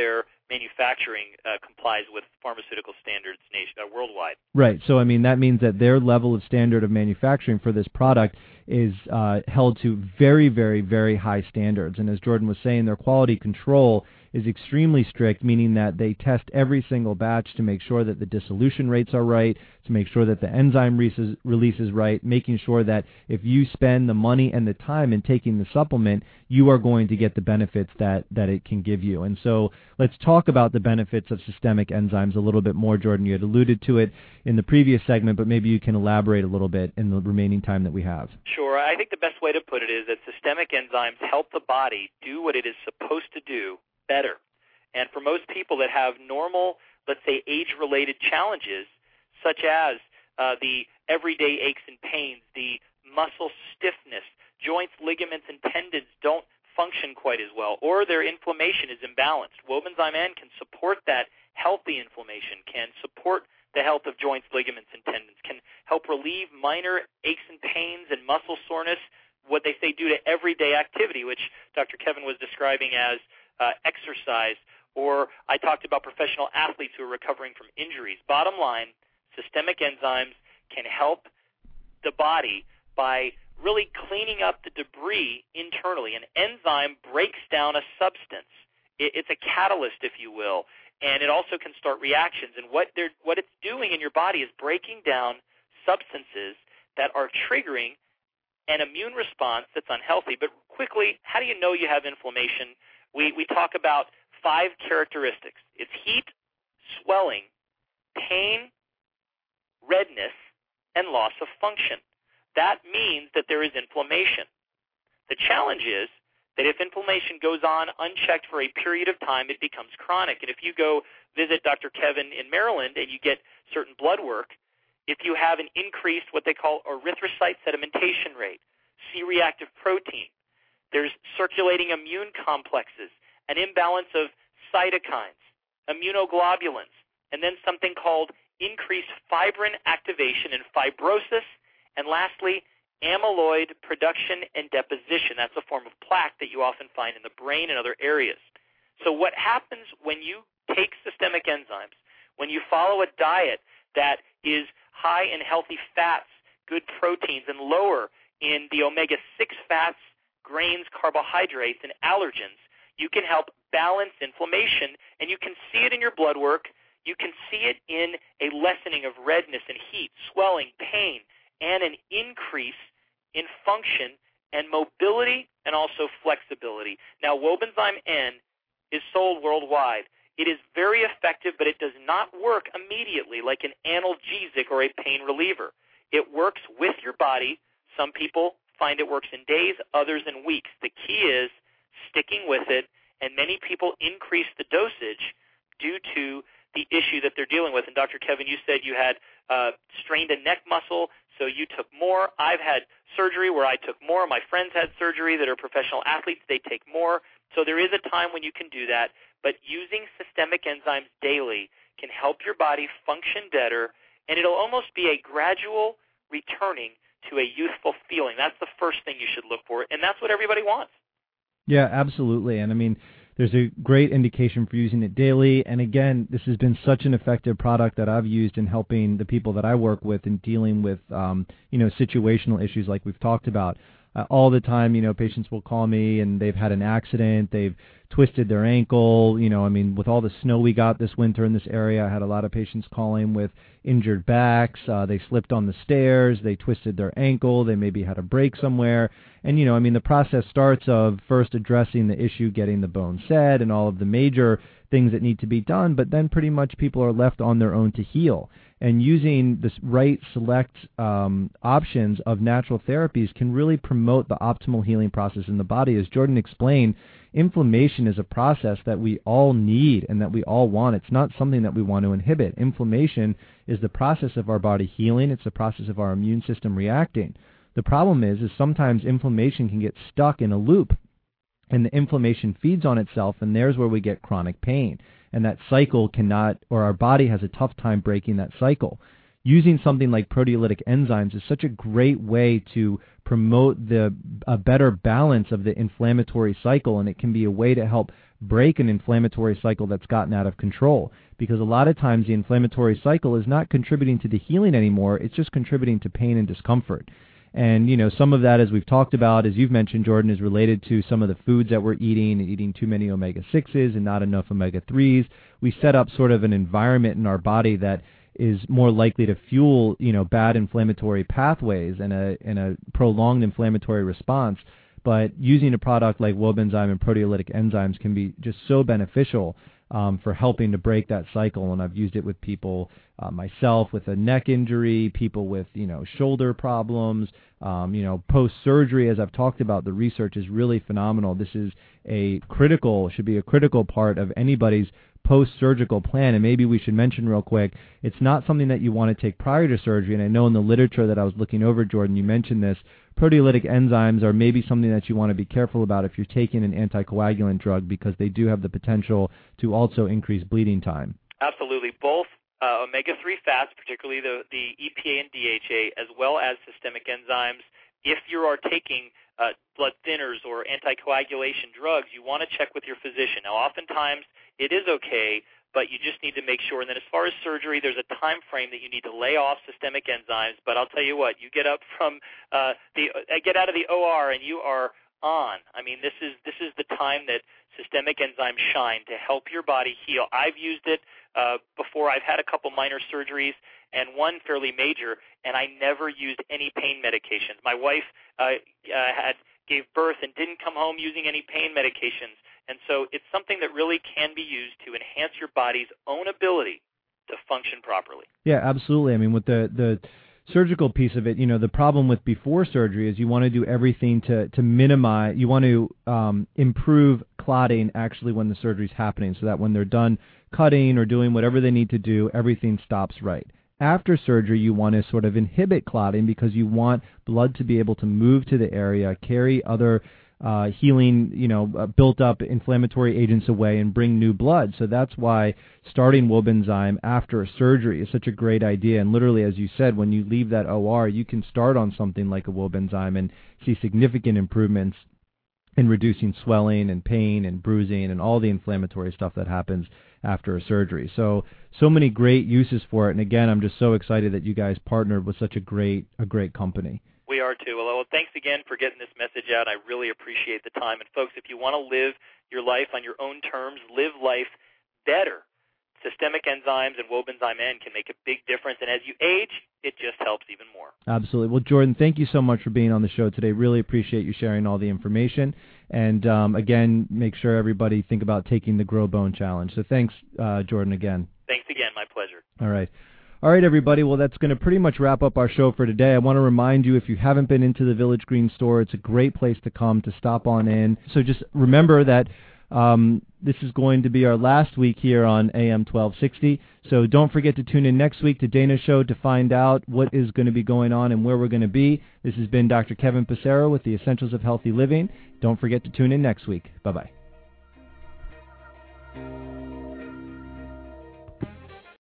manufacturing uh, complies with pharmaceutical standards nation, uh, worldwide. Right. So, I mean, that means that their level of standard of manufacturing for this product is uh, held to very, very, very high standards. And as Jordan was saying, their quality control is extremely strict, meaning that they test every single batch to make sure that the dissolution rates are right, to make sure that the enzyme release, release is right, making sure that if you spend the money and the time in taking the supplement, you are going to get the benefits that, that it can give you. And so let's talk about the benefits of systemic enzymes a little bit more, Jordan. You had alluded to it in the previous segment, but maybe you can elaborate a little bit in the remaining time that we have. Sure. I think the best way to put it is that systemic enzymes help the body do what it is supposed to do better. And for most people that have normal, let's say, age-related challenges, such as uh, the everyday aches and pains, the muscle stiffness, joints, ligaments, and tendons don't function quite as well, or their inflammation is imbalanced, Wobenzyme N can support that healthy inflammation, can support the health of joints, ligaments, and tendons, can help relieve minor aches and pains and muscle soreness, what they say due to everyday activity, which Doctor Kevin was describing as Uh, exercise, or I talked about professional athletes who are recovering from injuries. Bottom line, systemic enzymes can help the body by really cleaning up the debris internally. An enzyme breaks down a substance. It, it's a catalyst, if you will, and it also can start reactions. And what they're, what it's doing in your body is breaking down substances that are triggering an immune response that's unhealthy. But quickly, how do you know you have inflammation? We, we talk about five characteristics. It's heat, swelling, pain, redness, and loss of function. That means that there is inflammation. The challenge is that if inflammation goes on unchecked for a period of time, it becomes chronic. And if you go visit Doctor Kevin in Maryland and you get certain blood work, if you have an increased what they call erythrocyte sedimentation rate, C-reactive protein, there's circulating immune complexes, an imbalance of cytokines, immunoglobulins, and then something called increased fibrin activation and fibrosis, and lastly, amyloid production and deposition. That's a form of plaque that you often find in the brain and other areas. So what happens when you take systemic enzymes, when you follow a diet that is high in healthy fats, good proteins, and lower in the omega six fats, grains, carbohydrates, and allergens, you can help balance inflammation, and you can see it in your blood work. You can see it in a lessening of redness and heat, swelling, pain, and an increase in function and mobility and also flexibility. Now, Wobenzyme N is sold worldwide. It is very effective, but it does not work immediately like an analgesic or a pain reliever. It works with your body. Some people find it works in days, others in weeks. The key is sticking with it, and many people increase the dosage due to the issue that they're dealing with. And Doctor Kevin, you said you had uh, strained a neck muscle, so you took more. I've had surgery where I took more. My friends had surgery that are professional athletes. They take more. So there is a time when you can do that, but using systemic enzymes daily can help your body function better, and it'll almost be a gradual returning to a youthful feeling. That's the first thing you should look for, and that's what everybody wants. Yeah, absolutely. And I mean, there's a great indication for using it daily. And again, this has been such an effective product that I've used in helping the people that I work with in dealing with, um, you know, situational issues like we've talked about. Uh, all the time, you know, patients will call me and they've had an accident, they've twisted their ankle, you know, I mean, with all the snow we got this winter in this area, I had a lot of patients calling with injured backs, uh, they slipped on the stairs, they twisted their ankle, they maybe had a break somewhere, and, you know, I mean, the process starts of first addressing the issue, getting the bone set, and all of the major things that need to be done, but then pretty much people are left on their own to heal. And using this right select um, options of natural therapies can really promote the optimal healing process in the body. As Jordan explained, inflammation is a process that we all need and that we all want. It's not something that we want to inhibit. Inflammation is the process of our body healing. It's the process of our immune system reacting. The problem is, is sometimes inflammation can get stuck in a loop, and the inflammation feeds on itself, and there's where we get chronic pain. And that cycle cannot, or our body has a tough time breaking that cycle. Using something like proteolytic enzymes is such a great way to promote the a better balance of the inflammatory cycle, and it can be a way to help break an inflammatory cycle that's gotten out of control. Because a lot of times the inflammatory cycle is not contributing to the healing anymore, it's just contributing to pain and discomfort. And, you know, some of that, as we've talked about, as you've mentioned, Jordan, is related to some of the foods that we're eating, eating too many omega sixes and not enough omega threes. We set up sort of an environment in our body that is more likely to fuel, you know, bad inflammatory pathways and a, and a prolonged inflammatory response. But using a product like Wobenzym and proteolytic enzymes can be just so beneficial um, for helping to break that cycle. And I've used it with people, uh, myself with a neck injury, people with, you know, shoulder problems, um, you know, post-surgery. As I've talked about, the research is really phenomenal. This is a critical, should be a critical part of anybody's post-surgical plan. And maybe we should mention real quick, it's not something that you want to take prior to surgery. And I know in the literature that I was looking over, Jordan, you mentioned this. Proteolytic enzymes are maybe something that you want to be careful about if you're taking an anticoagulant drug, because they do have the potential to also increase bleeding time. Absolutely. Both uh, omega three fats, particularly the, the E P A and D H A, as well as systemic enzymes, if you are taking uh, blood thinners or anticoagulation drugs, you want to check with your physician. Now, oftentimes it is okay, but you just need to make sure. And then as far as surgery, there's a time frame that you need to lay off systemic enzymes. But I'll tell you what, you get up from uh, the uh, get out of the O R and you are on. I mean, this is this is the time that systemic enzymes shine to help your body heal. I've used it uh, before. I've had a couple minor surgeries and one fairly major, and I never used any pain medications. My wife uh, uh, had gave birth and didn't come home using any pain medications. And so it's something that really can be used to enhance your body's own ability to function properly. Yeah, absolutely. I mean, with the, the surgical piece of it, you know, the problem with before surgery is you want to do everything to, to minimize, you want to um, improve clotting actually when the surgery's happening, so that when they're done cutting or doing whatever they need to do, everything stops right. After surgery, you want to sort of inhibit clotting because you want blood to be able to move to the area, carry other Uh, healing, you know, uh, built up inflammatory agents away and bring new blood. So that's why starting Wobenzym after a surgery is such a great idea. And literally, as you said, when you leave that O R, you can start on something like a Wobenzym and see significant improvements in reducing swelling and pain and bruising and all the inflammatory stuff that happens after a surgery. So, so many great uses for it. And again, I'm just so excited that you guys partnered with such a great, a great company. We are too. Well, thanks again for getting this message out. I really appreciate the time. And folks, if you want to live your life on your own terms, live life better, systemic enzymes and Wobenzym N can make a big difference. And as you age, it just helps even more. Absolutely. Well, Jordan, thank you so much for being on the show today. Really appreciate you sharing all the information. And um, again, make sure everybody think about taking the Grow Bone Challenge. So thanks, uh, Jordan, again. Thanks again. My pleasure. All right. All right, everybody. Well, that's going to pretty much wrap up our show for today. I want to remind you, if you haven't been into the Village Green store, it's a great place to come to stop on in. So just remember that um, this is going to be our last week here on A M twelve sixty. So don't forget to tune in next week to Dana's show to find out what is going to be going on and where we're going to be. This has been Doctor Kevin Passero with the Essentials of Healthy Living. Don't forget to tune in next week. Bye-bye.